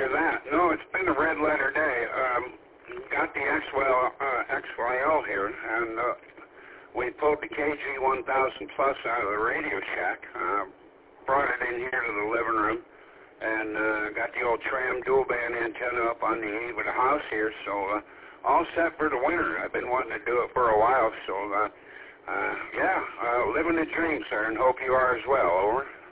Roger that. No, it's been a red letter day. Got the XYL here, and we pulled the KG1000 Plus out of the Radio Shack, brought it in here to the living room, and got the old Tram dual band antenna up on the eave of the house here, so all set for the winter. I've been wanting to do it for a while, so living the dream, sir, and hope you are as well. Over.